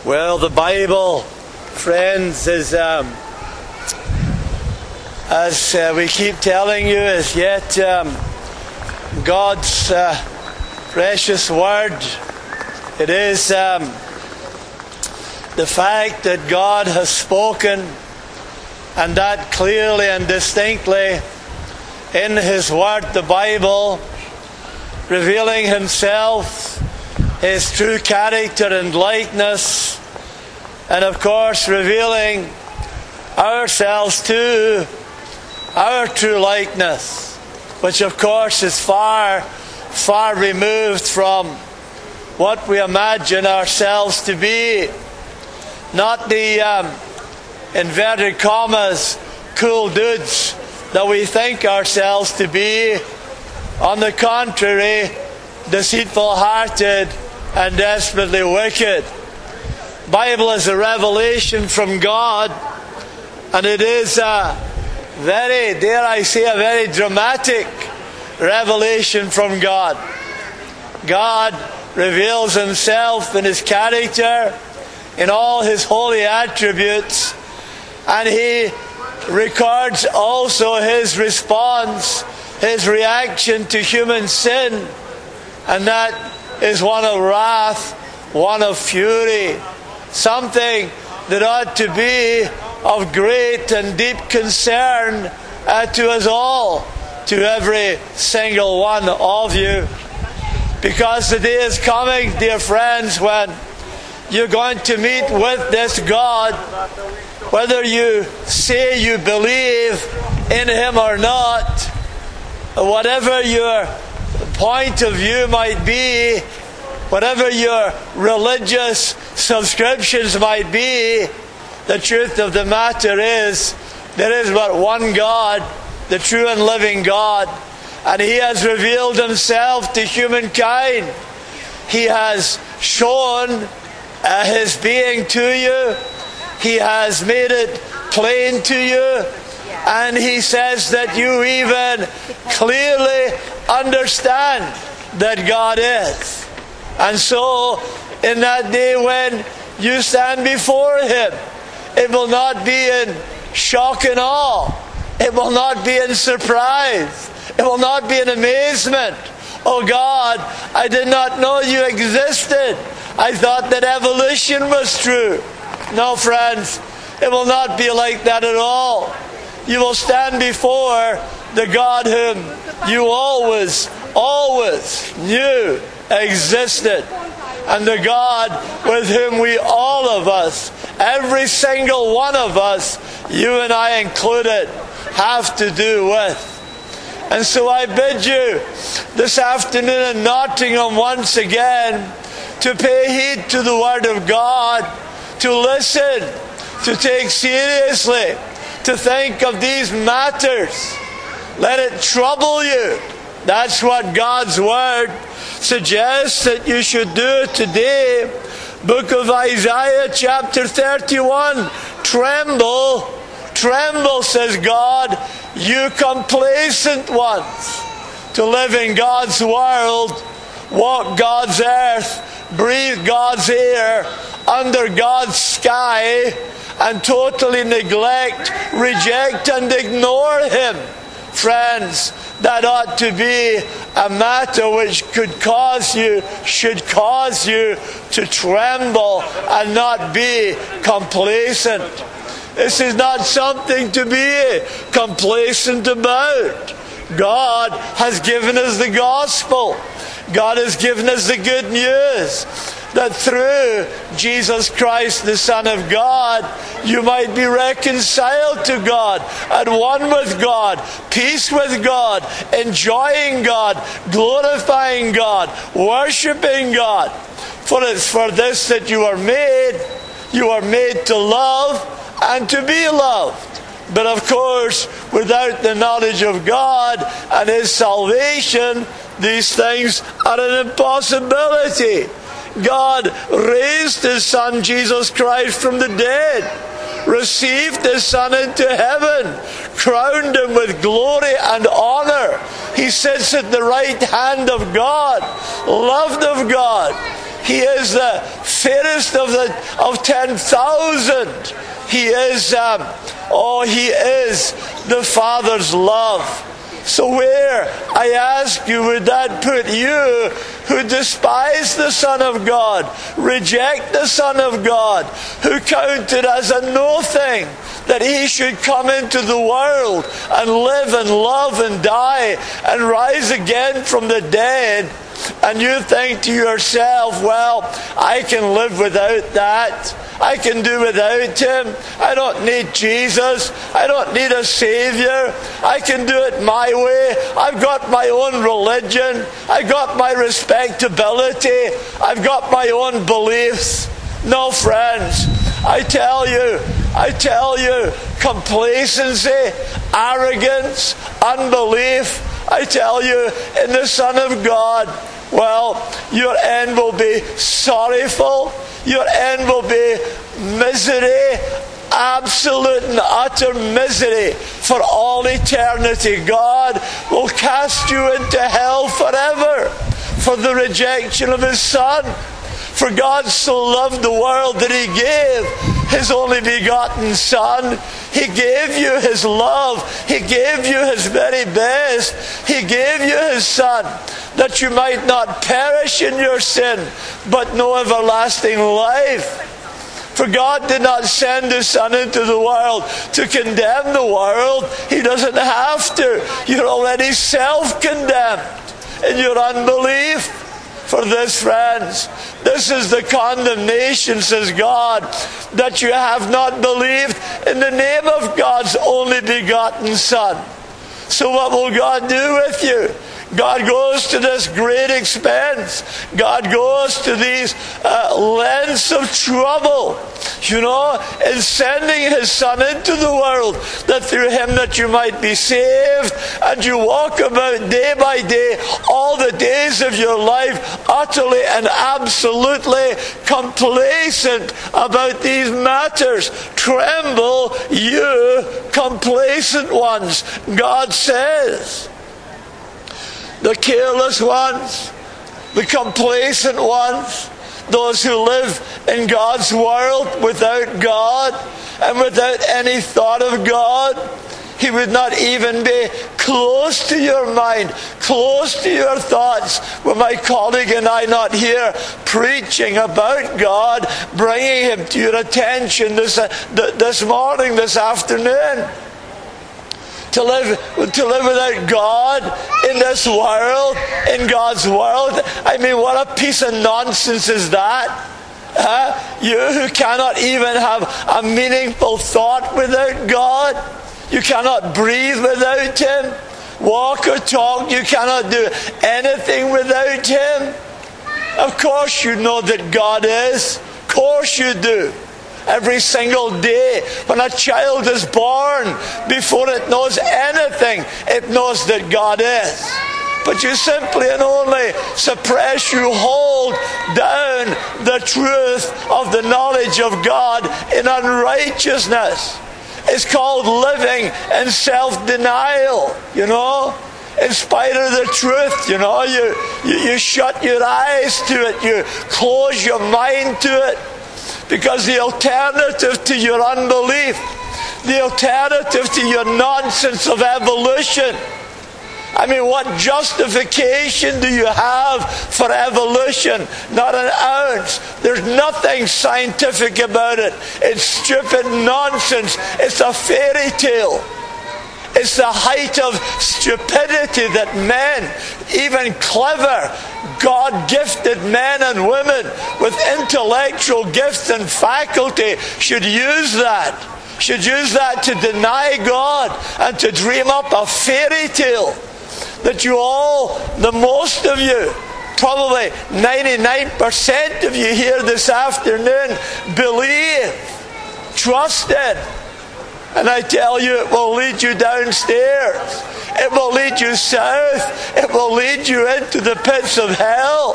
Well, the Bible, friends, is, as we keep telling you, is yet God's precious Word. It is the fact that God has spoken, and that clearly and distinctly in His Word, the Bible, revealing Himself, His true character and likeness, and of course revealing ourselves to our true likeness, which of course is far, far removed from what we imagine ourselves to be. Not the inverted commas cool dudes that we think ourselves to be. On the contrary, deceitful-hearted and desperately wicked. Bible is a revelation from God, and it is a very, dare I say, a very dramatic revelation from God. God reveals Himself in His character, in all His holy attributes, and He records also His response, His reaction to human sin, and that is one of wrath, one of fury, something that ought to be of great and deep concern to us all, to every single one of you. Because the day is coming, dear friends, when you're going to meet with this God, whether you say you believe in Him or not, whatever your point of view might be, whatever your religious subscriptions might be, the truth of the matter is there is but one God, the true and living God, and He has revealed Himself to humankind. He has shown His being to you. He has made it plain to you. And He says that you even clearly understand that God is. And so, in that day when you stand before Him, it will not be in shock and awe. It will not be in surprise. It will not be in amazement. Oh God, I did not know you existed. I thought that evolution was true. No, friends, it will not be like that at all. You will stand before the God whom you always knew existed. And the God with whom we, all of us, every single one of us, you and I included, have to do with. And so I bid you this afternoon in Nottingham once again to pay heed to the Word of God, to listen, to take seriously, to think of these matters. Let it trouble you. That's what God's Word suggests that you should do today. Book of Isaiah chapter 31. Tremble, tremble, says God, you complacent ones, to live in God's world, walk God's earth, breathe God's air, under God's sky, and totally neglect, reject, and ignore Him. Friends, that ought to be a matter which should cause you to tremble and not be complacent. This is not something to be complacent about. God has given us the gospel. God has given us the good news that through Jesus Christ, the Son of God, you might be reconciled to God, at one with God, peace with God, enjoying God, glorifying God, worshipping God. For it's for this that you are made. You are made to love and to be loved. But of course, without the knowledge of God and His salvation, these things are an impossibility. God raised His Son, Jesus Christ, from the dead, received His Son into heaven, crowned Him with glory and honor. He sits at the right hand of God, loved of God. He is the fairest of 10,000. He is, He is the Father's love. So where, I ask you, would that put you who despise the Son of God, reject the Son of God, who count it as a no thing that He should come into the world and live and love and die and rise again from the dead, and you think to yourself, well, I can live without that. I can do without Him. I don't need Jesus. I don't need a Savior. I can do it my way. I've got my own religion. I've got my respectability. I've got my own beliefs. No, friends, I tell you, complacency, arrogance, unbelief, I tell you, in the Son of God, well, your end will be sorrowful. Your end will be misery, absolute and utter misery for all eternity. God will cast you into hell forever for the rejection of His Son. For God so loved the world that He gave His only begotten Son. He gave you His love. He gave you His very best. He gave you His Son, that you might not perish in your sin, but know everlasting life. For God did not send His Son into the world to condemn the world. He doesn't have to. You're already self-condemned in your unbelief. For this, friends, this is the condemnation, says God, that you have not believed in the name of God's only begotten Son. So what will God do with you? God goes to this great expense. God goes to these lengths of trouble, in sending His Son into the world, that through Him that you might be saved, and you walk about day by day, all the days of your life, utterly and absolutely complacent about these matters. Tremble, you complacent ones, God says. The careless ones, the complacent ones, those who live in God's world without God and without any thought of God. He would not even be close to your mind, close to your thoughts. With my colleague and I not here preaching about God, bringing Him to your attention this morning, this afternoon. To live without God in this world, in God's world. I mean, what a piece of nonsense is that? You who cannot even have a meaningful thought without God. You cannot breathe without Him. Walk or talk, you cannot do anything without Him. Of course you know that God is. Of course you do. Every single day when a child is born, before it knows anything, it knows that God is. But you simply and only suppress, you hold down the truth of the knowledge of God in unrighteousness. It's called living in self-denial, in spite of the truth, you shut your eyes to it, you close your mind to it. Because the alternative to your unbelief, the alternative to your nonsense of evolution, I mean, what justification do you have for evolution? Not an ounce. There's nothing scientific about it. It's stupid nonsense. It's a fairy tale. It's the height of stupidity that men, even clever, God-gifted men and women with intellectual gifts and faculty should use that. Should use that to deny God and to dream up a fairy tale that you all, the most of you, probably 99% of you here this afternoon, believe, trust in. And I tell you, it will lead you downstairs. It will lead you south. It will lead you into the pits of hell.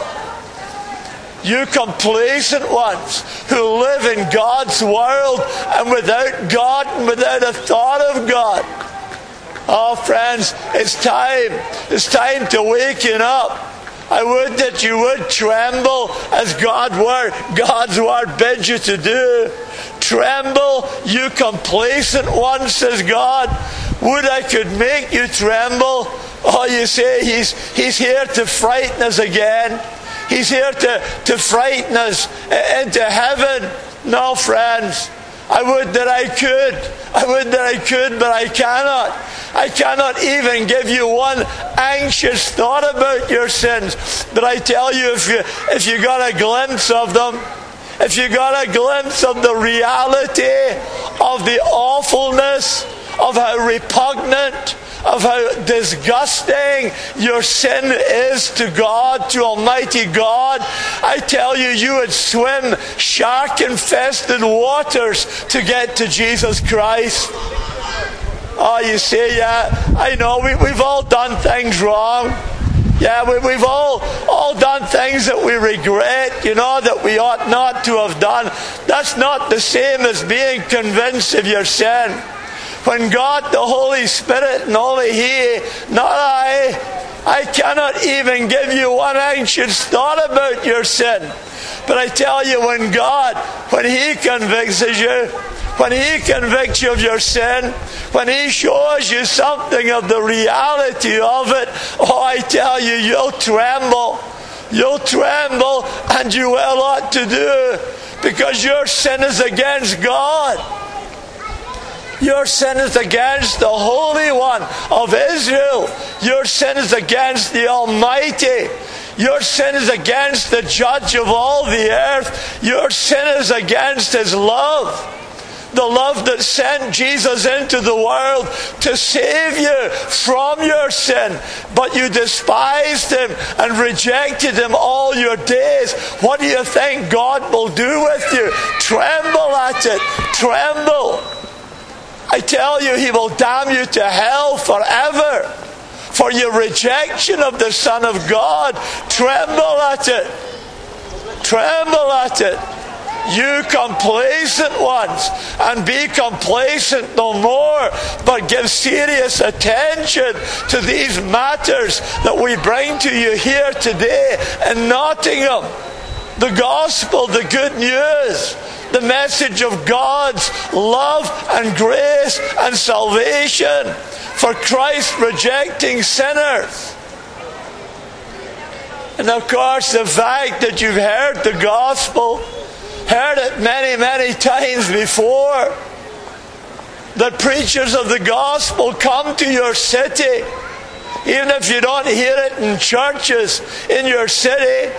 You complacent ones who live in God's world and without God and without a thought of God. Oh, friends, it's time. It's time to waken up. I would that you would tremble as God's word bids you to do. Tremble, you complacent one, says God. Would I could make you tremble. Oh, you say he's here to frighten us again. He's here to frighten us into heaven. No, friends. I would that I could. I would that I could, but I cannot. I cannot even give you one anxious thought about your sins. But I tell you, if you got a glimpse of them, if you got a glimpse of the reality of the awfulness, of how repugnant, of how disgusting your sin is to God, to Almighty God, I tell you, you would swim shark-infested waters to get to Jesus Christ. Oh, you say, yeah, I know, we've all done things wrong. Yeah, we've all done things that we regret, that we ought not to have done. That's not the same as being convinced of your sin. When God, the Holy Spirit, and only He, not I cannot even give you one anxious thought about your sin. But I tell you, when God, when He convicts you, when He convicts you of your sin, when He shows you something of the reality of it, oh, I tell you, you'll tremble. You'll tremble, and you will ought to do, because your sin is against God. Your sin is against the Holy One of Israel. Your sin is against the Almighty. Your sin is against the Judge of all the earth. Your sin is against His love. The love that sent Jesus into the world to save you from your sin. But you despised Him and rejected Him all your days. What do you think God will do with you? Tremble at it. Tremble. I tell you, He will damn you to hell forever for your rejection of the Son of God. Tremble at it. Tremble at it. You complacent ones, and be complacent no more, but give serious attention to these matters that we bring to you here today in Nottingham. The gospel, the good news, the message of God's love and grace and salvation for Christ rejecting sinners. And of course, the fact that you've heard the gospel, heard it many, many times before, that preachers of the gospel come to your city, even if you don't hear it in churches in your city,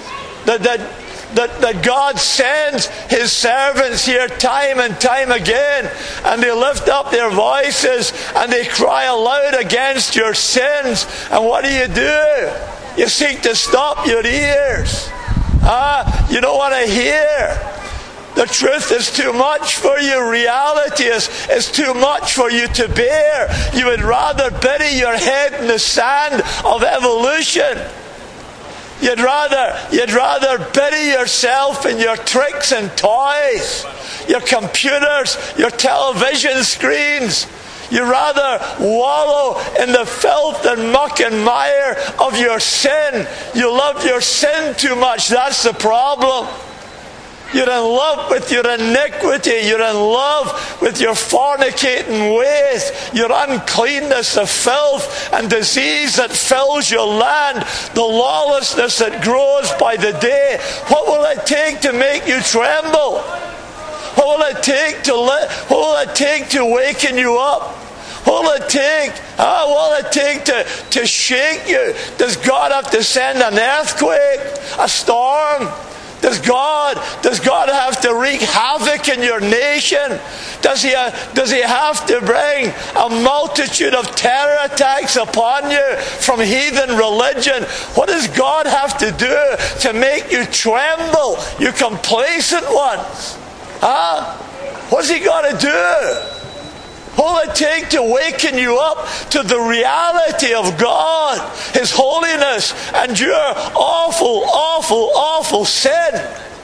that God sends His servants here time and time again, and they lift up their voices and they cry aloud against your sins. And what do? You seek to stop your ears. You don't want to hear. The truth is too much for you. Reality is too much for you to bear. You would rather bury your head in the sand of evolution. You'd rather bury yourself in your tricks and toys, your computers, your television screens. You'd rather wallow in the filth and muck and mire of your sin. You love your sin too much. That's the problem. You're in love with your iniquity. You're in love with your fornicating ways, your uncleanness, the filth and disease that fills your land, the lawlessness that grows by the day. What will it take to make you tremble? What will it take to waken you up? What will it take to shake you? Does God have to send an earthquake, a storm? Does God have to wreak havoc in your nation? Does he have to bring a multitude of terror attacks upon you from heathen religion? What does God have to do to make you tremble, you complacent ones? What's He got to do? What will it take to waken you up to the reality of God, His holiness, and your awful, awful, awful sin?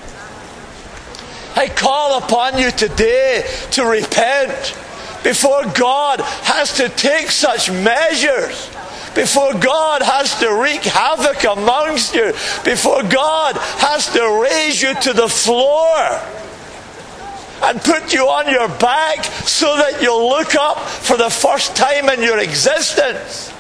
I call upon you today to repent before God has to take such measures, before God has to wreak havoc amongst you, before God has to raise you to the floor and put you on your back so that you'll look up for the first time in your existence.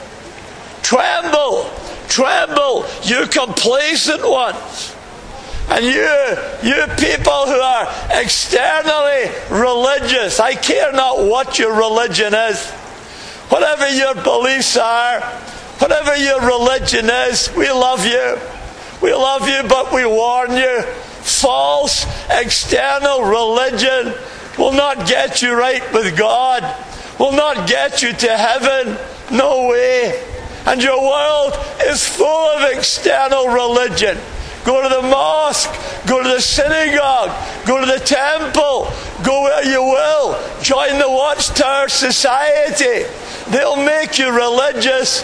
Tremble, tremble, you complacent ones. And you people who are externally religious, I care not what your religion is. Whatever your beliefs are, whatever your religion is, we love you. We love you, but we warn you. False external religion will not get you right with God, will not get you to heaven. No way. And your world is full of external religion. Go to the mosque, go to the synagogue, go to the temple, go where you will. Join the Watchtower Society. They'll make you religious,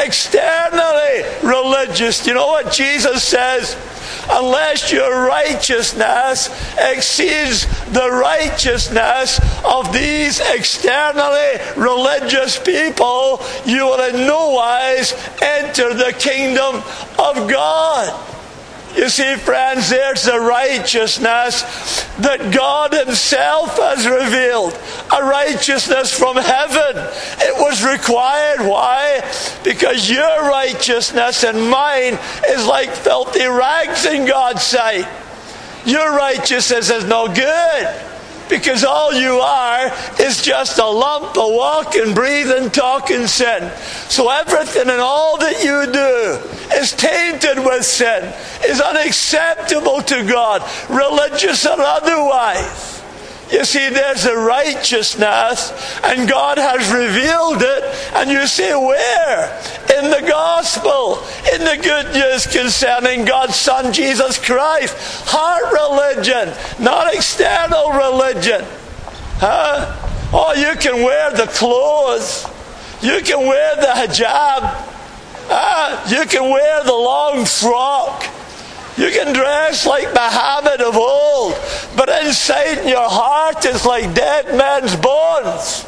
externally religious. Do you know what Jesus says? Unless your righteousness exceeds the righteousness of these externally religious people, you will in no wise enter the kingdom of God. You see, friends, there's the righteousness that God Himself has revealed. A righteousness from heaven. It was required. Why? Because your righteousness and mine is like filthy rags in God's sight. Your righteousness is no good. Because all you are is just a lump of walking, breathing, talking sin. So everything and all that you do is tainted with sin, is unacceptable to God, religious or otherwise. You see, there's a righteousness, and God has revealed it, and you say, where? In the gospel, in the good news concerning God's Son, Jesus Christ. Heart religion, not external religion. Huh? Oh, you can wear the clothes. You can wear the hijab. You can wear the long frock. You can dress like Muhammad of old, but inside in your heart is like dead men's bones.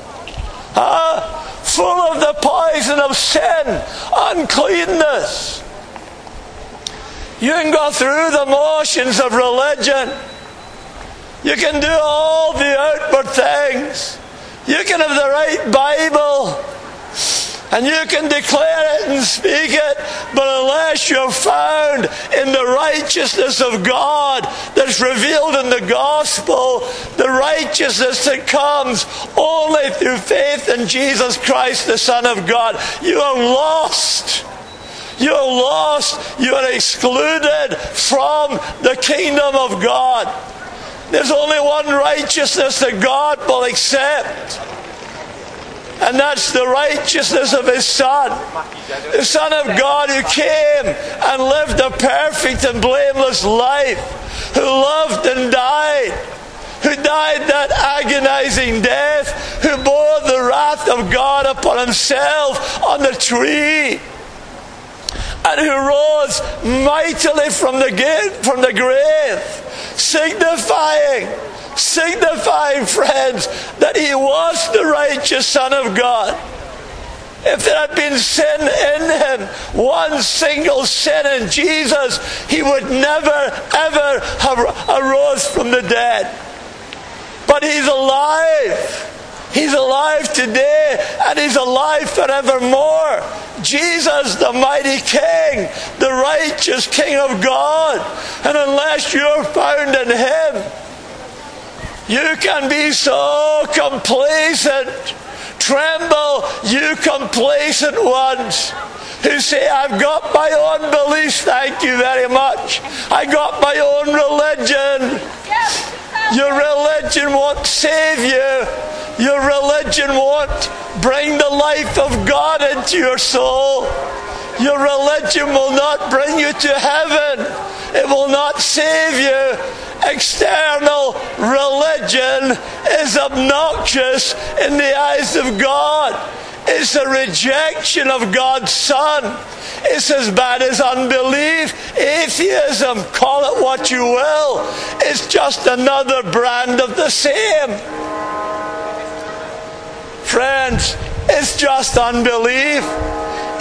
Full of the poison of sin, uncleanness. You can go through the motions of religion. You can do all the outward things. You can have the right Bible. And you can declare it and speak it, but unless you're found in the righteousness of God that's revealed in the gospel, the righteousness that comes only through faith in Jesus Christ, the Son of God, you are lost. You are lost. You are excluded from the kingdom of God. There's only one righteousness that God will accept. And that's the righteousness of His Son. The Son of God who came and lived a perfect and blameless life. Who loved and died. Who died that agonizing death. Who bore the wrath of God upon Himself on the tree. And who rose mightily from the grave. Signifying, friends, that He was the righteous Son of God. If there had been sin in Him, one single sin in Jesus, He would never, ever have arose from the dead. But He's alive. He's alive today, and He's alive forevermore. Jesus, the mighty King, the righteous King of God. And unless you're found in Him, you can be so complacent. Tremble, you complacent ones who say, I've got my own beliefs, thank you very much. I got my own religion. Your religion won't save you. Your religion won't bring the life of God into your soul. Your religion will not bring you to heaven. It will not save you. External religion is obnoxious in the eyes of God. It's a rejection of God's Son. It's as bad as unbelief, atheism, call it what you will. It's just another brand of the same. Friends, it's just unbelief.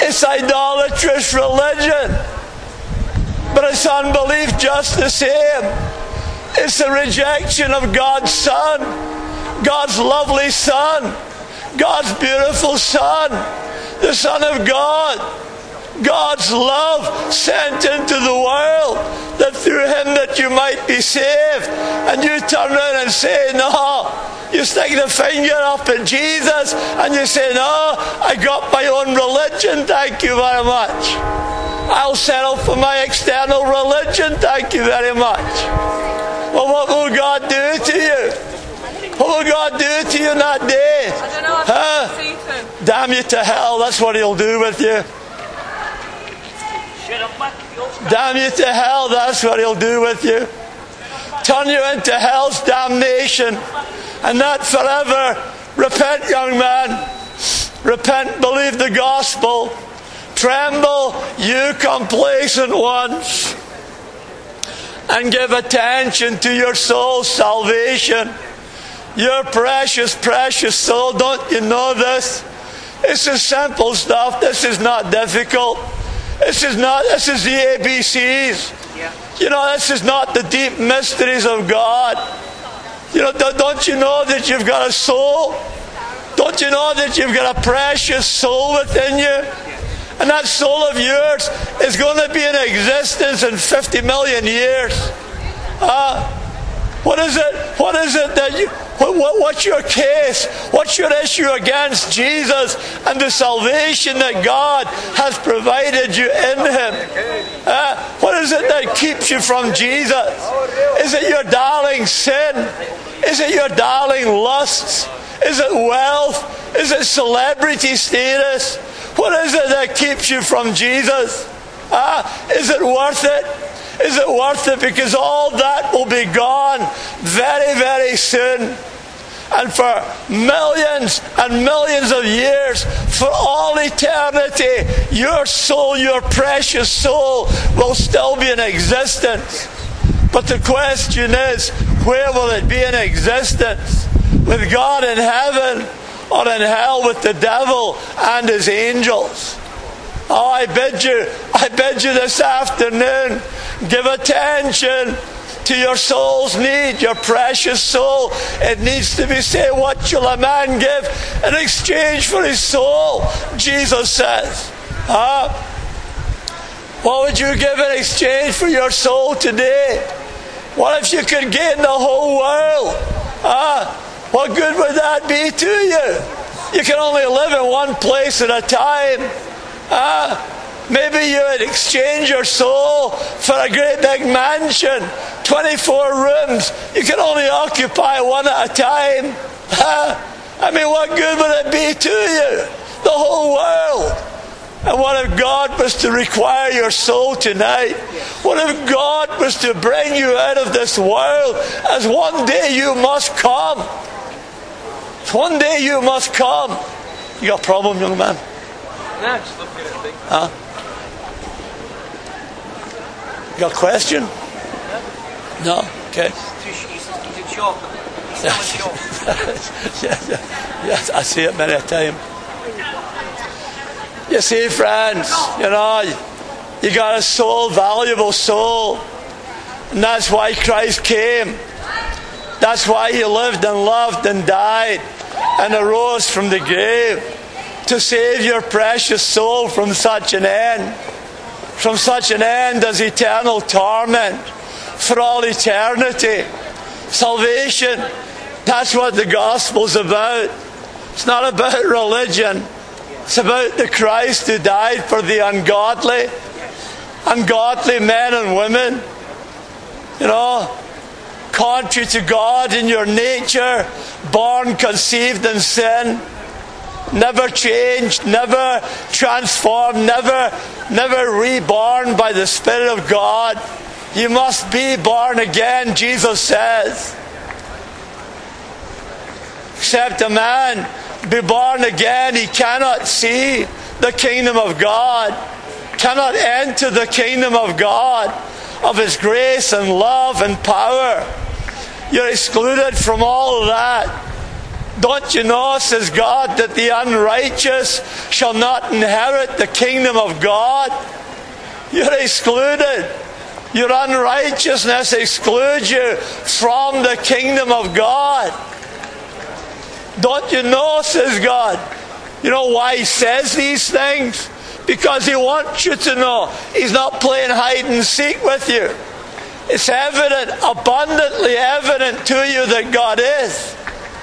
It's idolatrous religion. But it's unbelief just the same. It's a rejection of God's Son, God's lovely Son, God's beautiful Son, the Son of God, God's love sent into the world, that through Him that you might be saved. And you turn around and say, no. You stick the finger up at Jesus and you say, no, I got my own religion, thank you very much. I'll settle for my external religion, thank you very much. Well, what will God do to you? What will God do to you in that day? I don't know. Huh? Damn you to hell, that's what He'll do with you. Damn you to hell, that's what He'll do with you. Turn you into hell's damnation, and not forever. Repent, young man. Repent, believe the gospel. Tremble, you complacent ones, and give attention to your soul's salvation. Your precious, precious soul, don't you know this? This is simple stuff. This is not difficult. This is the ABCs. You know, this is not the deep mysteries of God. You know, don't you know that you've got a soul? Don't you know that you've got a precious soul within you? And that soul of yours is going to be in existence in 50 million years. What is it that you... What's your case? What's your issue against Jesus and the salvation that God has provided you in Him? What is it that keeps you from Jesus? Is it your darling sin? Is it your darling lusts? Is it wealth? Is it celebrity status? What is it that keeps you from Jesus? Is it worth it? Is it worth it? Because all that will be gone very, very soon. And for millions and millions of years, for all eternity, your soul, your precious soul, will still be in existence. But the question is, where will it be in existence? With God in heaven, or in hell with the devil and his angels? Oh, I bid you this afternoon, give attention to your soul's need, your precious soul. It needs to be said, what shall a man give in exchange for his soul? Jesus says. What would you give in exchange for your soul today? What if you could gain the whole world? What good would that be to you? You can only live in one place at a time. Maybe you would exchange your soul for a great big mansion, 24 rooms. You can only occupy one at a time. I mean, what good would it be to you? The whole world. And what if God was to require your soul tonight? What if God was to bring you out of this world, as one day you must come? One day you must come. You got a problem, young man? No, just looking at it. Huh? You got a question? No? Okay. He's in shock. He's still in shock. Yes, I see it many a time. You see, friends, you know, you got a soul, valuable soul. And that's why Christ came. That's why He lived and loved and died and arose from the grave, to save your precious soul from such an end. From such an end as eternal torment for all eternity. Salvation, that's what the gospel's about. It's not about religion. It's about the Christ who died for the ungodly. Ungodly men and women. You know, contrary to God in your nature, born, conceived in sin, never changed, never transformed, never reborn by the Spirit of God. You must be born again, Jesus says. Except a man be born again, he cannot see the kingdom of God, cannot enter the kingdom of God, of His grace and love and power. You're excluded from all of that. Don't you know, says God, that the unrighteous shall not inherit the kingdom of God? You're excluded. Your unrighteousness excludes you from the kingdom of God. Don't you know, says God? You know why He says these things? Because He wants you to know. He's not playing hide and seek with you. It's evident, abundantly evident to you that God is.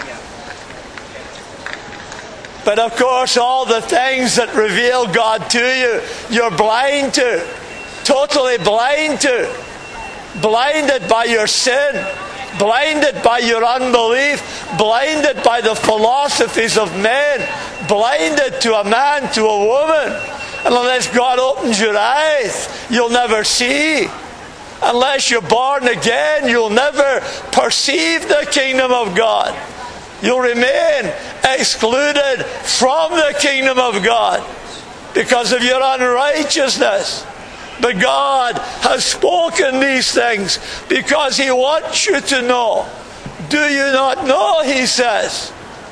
But of course, all the things that reveal God to you, you're blind to. Totally blind to. Blinded by your sin. Blinded by your unbelief. Blinded by the philosophies of men. Blinded to a man, to a woman. And unless God opens your eyes, you'll never see. Unless you're born again, you'll never perceive the kingdom of God. You'll remain excluded from the kingdom of God because of your unrighteousness. But God has spoken these things because He wants you to know. Do you not know, He says?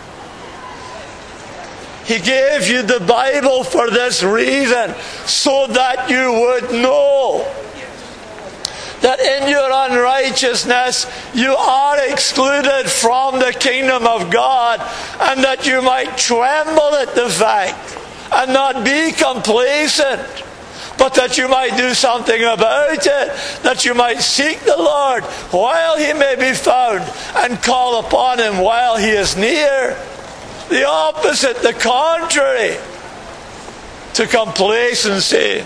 He gave you the Bible for this reason, so that you would know that in your unrighteousness you are excluded from the kingdom of God, and that you might tremble at the fact and not be complacent, but that you might do something about it, that you might seek the Lord while He may be found and call upon Him while He is near. The opposite, the contrary to complacency.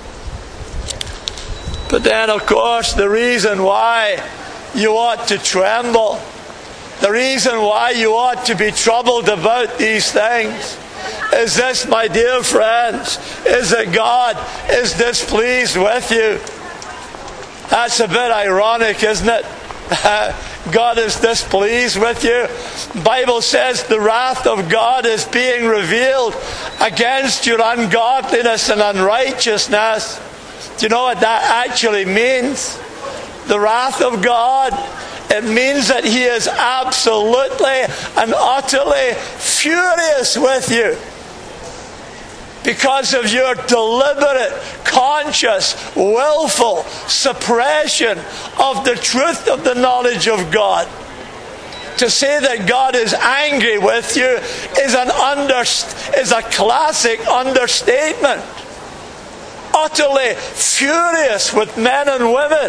But then, of course, the reason why you ought to tremble, the reason why you ought to be troubled about these things, is this, my dear friends, is that God is displeased with you. That's a bit ironic, isn't it? God is displeased with you. The Bible says the wrath of God is being revealed against your ungodliness and unrighteousness. Do you know what that actually means? The wrath of God, it means that He is absolutely and utterly furious with you because of your deliberate, conscious, willful suppression of the truth of the knowledge of God. To say that God is angry with you is a classic understatement. Utterly furious with men and women.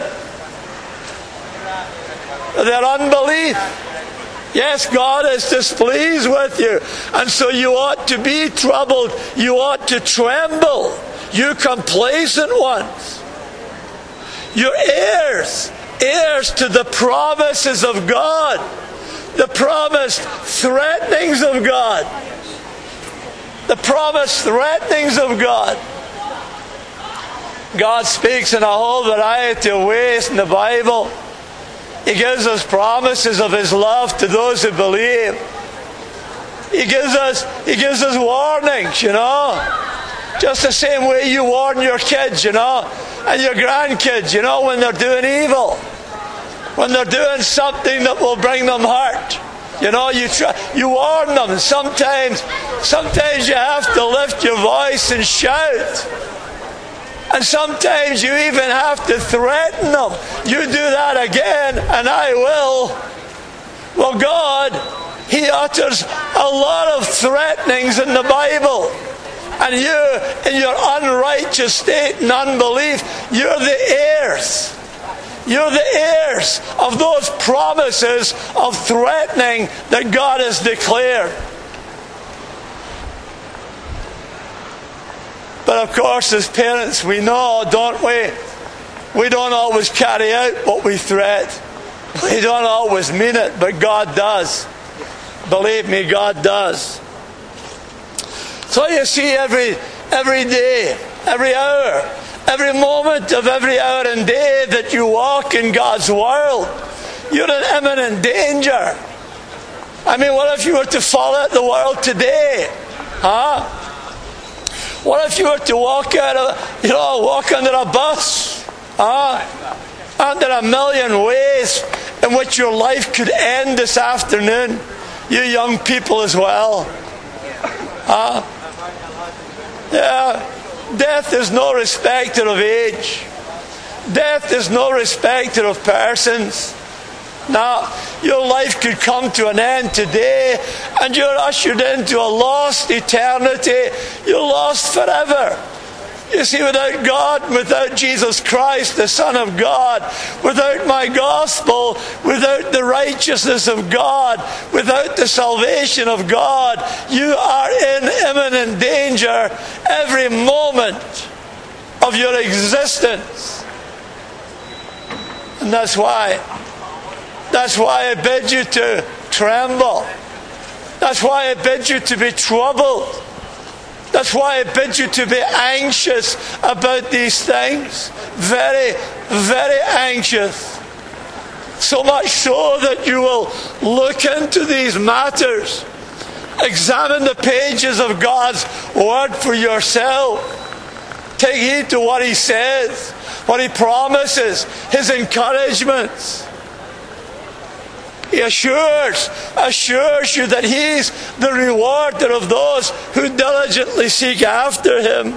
Their unbelief. Yes, God is displeased with you. And so you ought to be troubled. You ought to tremble. You complacent ones. You're heirs. Heirs to the promises of God. The promised threatenings of God. The promised threatenings of God. God speaks in a whole variety of ways in the Bible. He gives us promises of His love to those who believe. He gives us warnings, you know. Just the same way you warn your kids, you know, and your grandkids, you know, when they're doing evil. When they're doing something that will bring them hurt. You know, you warn them. Sometimes you have to lift your voice and shout. And sometimes you even have to threaten them. You do that again, and I will. Well, God, He utters a lot of threatenings in the Bible. And you, in your unrighteous state and unbelief, you're the heirs. You're the heirs of those promises of threatening that God has declared. But of course, as parents, we know, don't we? We don't always carry out what we threat. We don't always mean it, but God does. Believe me, God does. So you see, every day, every hour, every moment of every hour and day that you walk in God's world, you're in imminent danger. I mean, what if you were to fall out of the world today? Huh? What if you were to walk under a bus? Aren't there a million ways in which your life could end this afternoon? You young people as well. Yeah. Death is no respecter of age. Death is no respecter of persons. Now, your life could come to an end today, and you're ushered into a lost eternity. You're lost forever. You see, without God, without Jesus Christ, the Son of God, without my gospel, without the righteousness of God, without the salvation of God, you are in imminent danger every moment of your existence. And that's why I bid you to tremble. That's why I bid you to be troubled. That's why I bid you to be anxious about these things. Very, very anxious. So much so that you will look into these matters. Examine the pages of God's Word for yourself. Take heed to what He says, what He promises, His encouragements. He assures you that He's the rewarder of those who diligently seek after Him.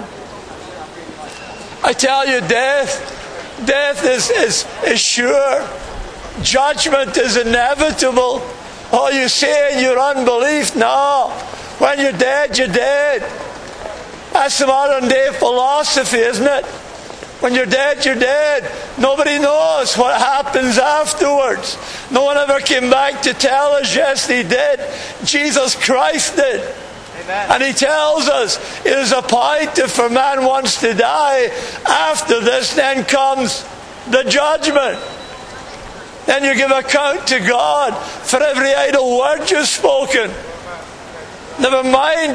I tell you, death is sure. Judgment is inevitable. Oh, you say in your unbelief, no. When you're dead, you're dead. That's the modern day philosophy, isn't it? When you're dead, you're dead. Nobody knows what happens afterwards. No one ever came back to tell us. Yes, He did. Jesus Christ did. Amen. And He tells us it is appointed for man once to die. After this, then comes the judgment. Then you give account to God for every idle word you've spoken. Never mind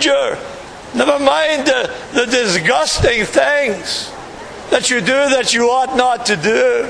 the disgusting things that you do that you ought not to do.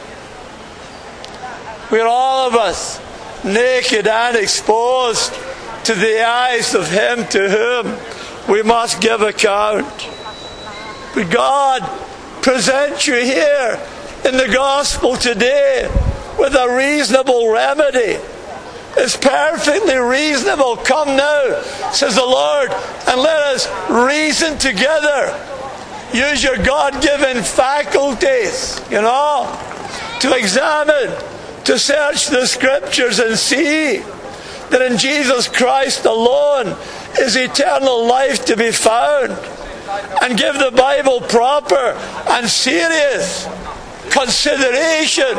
We're all of us naked and exposed to the eyes of Him to whom we must give account. But God presents you here in the gospel today with a reasonable remedy. It's perfectly reasonable. Come now, says the Lord, and let us reason together. Use your God-given faculties, to examine, to search the Scriptures and see that in Jesus Christ alone is eternal life to be found. And give the Bible proper and serious consideration,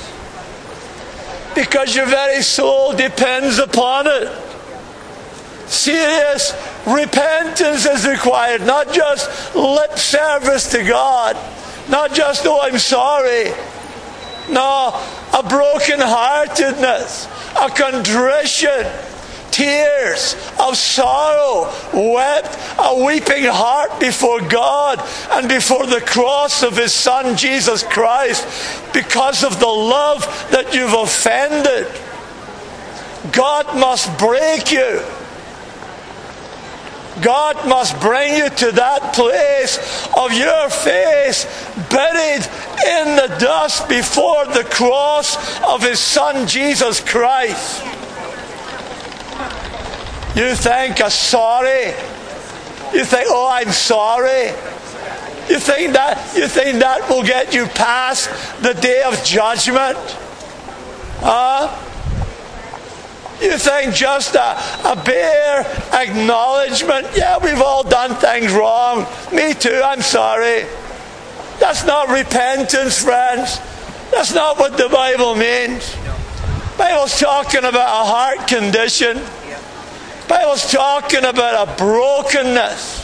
because your very soul depends upon it. Serious repentance is required, not just lip service to God, not just, oh, I'm sorry. No, a broken-heartedness, a contrition, tears of sorrow, wept, a weeping heart before God and before the cross of His Son Jesus Christ because of the love that you've offended. God must break you. God must bring you to that place of your face buried in the dust before the cross of His Son Jesus Christ. You think you think, oh, I'm sorry. You think that will get you past the day of judgment? You think just a bare acknowledgement, yeah, we've all done things wrong. Me too, I'm sorry. That's not repentance, friends. That's not what the Bible means. The Bible's talking about a heart condition. The Bible's talking about a brokenness.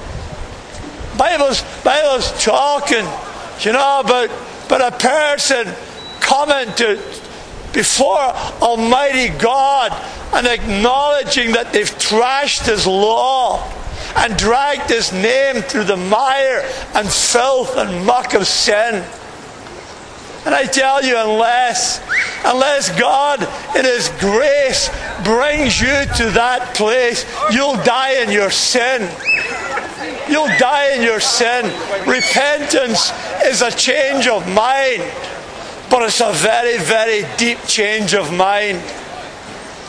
The Bible's talking, about a person coming before Almighty God and acknowledging that they've trashed His law and dragged His name through the mire and filth and muck of sin. And I tell you, unless God in His grace brings you to that place, you'll die in your sin. You'll die in your sin. Repentance is a change of mind, but it's a very, very deep change of mind.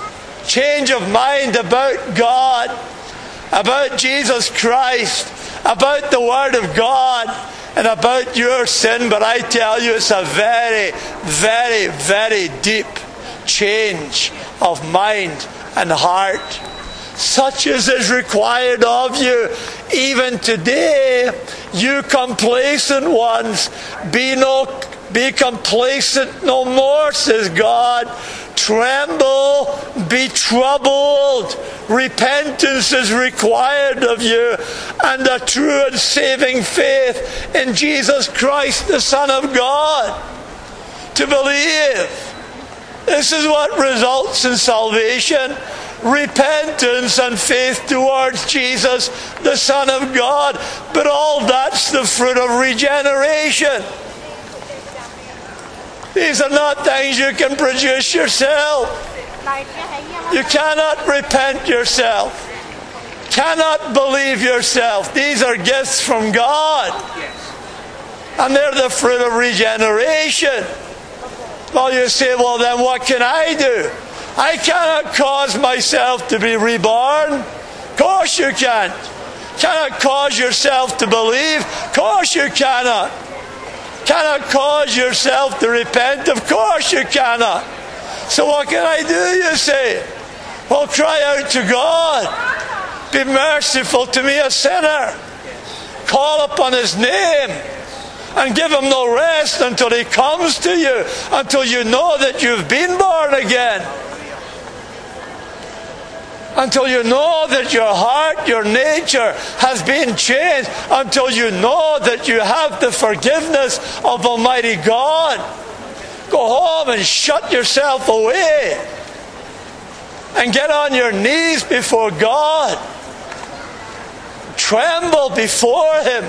change of mind about God, about Jesus Christ, about the Word of God, and about your sin. But I tell you, it's a very, very, very deep change of mind and heart. Such as is required of you even today. You complacent ones, be complacent no more, says God. Tremble, be troubled. Repentance is required of you, and a true and saving faith in Jesus Christ, the Son of God, to believe. This is what results in salvation. Repentance and faith towards Jesus, the Son of God. But all that's the fruit of regeneration. These are not things you can produce yourself. You cannot repent yourself. Cannot believe yourself. These are gifts from God. And they're the fruit of regeneration. Well, you say, well, then what can I do? I cannot cause myself to be reborn. Of course you can't. Cannot cause yourself to believe. Of course you cannot. Cannot cause yourself to repent. Of course you cannot. So what can I do, you say? Well, cry out to God. Be merciful to me, a sinner. Call upon His name and give Him no rest until He comes to you, until you know that you've been born again. Until you know that your heart, your nature has been changed. Until you know that you have the forgiveness of Almighty God. Go home and shut yourself away. And get on your knees before God. Tremble before Him.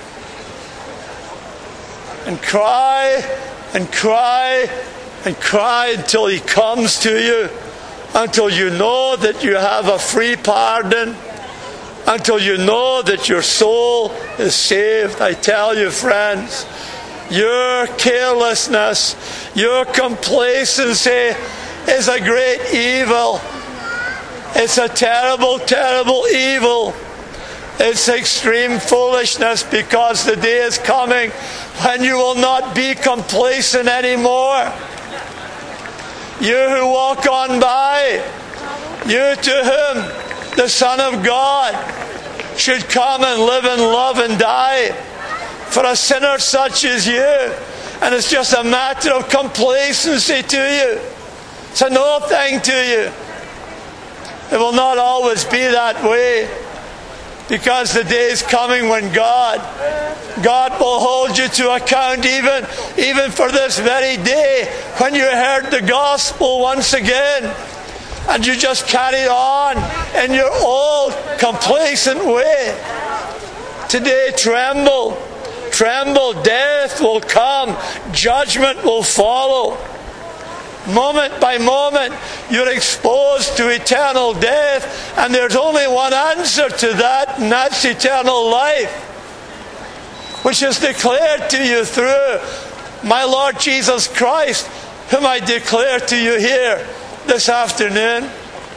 And cry and cry and cry until He comes to you. Until you know that you have a free pardon. Until you know that your soul is saved. I tell you, friends, your carelessness, your complacency is a great evil. It's a terrible, terrible evil. It's extreme foolishness, because the day is coming when you will not be complacent anymore. You who walk on by, you to whom the Son of God should come and live and love and die for a sinner such as you. And it's just a matter of complacency to you. It's a no thing to you. It will not always be that way, because the day is coming when God will hold you to account even for this very day, when you heard the gospel once again and you just carried on in your old complacent way. Today, tremble. Tremble. Death will come. Judgment will follow. Moment by moment, you're exposed to eternal death, and there's only one answer to that, and that's eternal life, which is declared to you through my Lord Jesus Christ, whom I declare to you here this afternoon.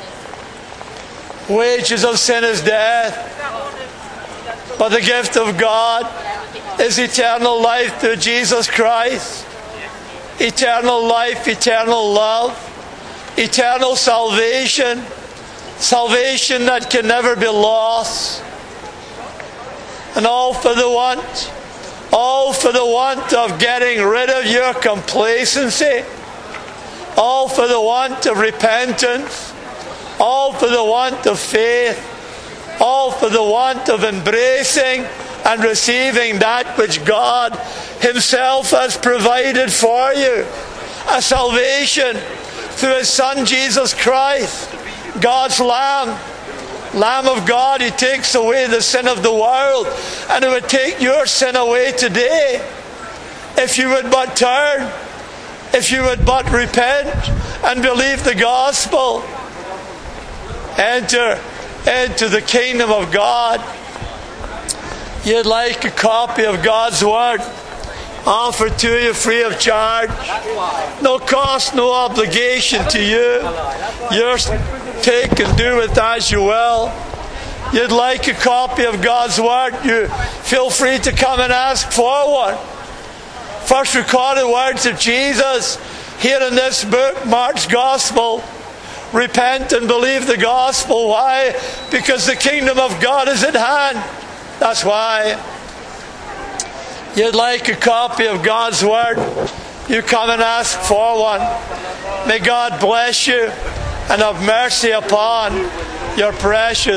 Wages of sin is death, but the gift of God is eternal life through Jesus Christ. Eternal life, eternal love, eternal salvation, salvation that can never be lost. And all for the want of getting rid of your complacency, all for the want of repentance, all for the want of faith, all for the want of embracing and receiving that which God Himself has provided for you. A salvation through His Son Jesus Christ, God's Lamb of God. He takes away the sin of the world, and He would take your sin away today if you would but turn, if you would but repent and believe the gospel. Enter into the kingdom of God. You'd like a copy of God's Word? offered to you free of charge. No cost, no obligation to you. Yours, take and do with as you will. You'd like a copy of God's Word, you feel free to come and ask for one. First recorded words of Jesus here in this book, Mark's Gospel. Repent and believe the gospel. Why? Because the kingdom of God is at hand. That's why. You'd like a copy of God's Word, you come and ask for one. May God bless you and have mercy upon your precious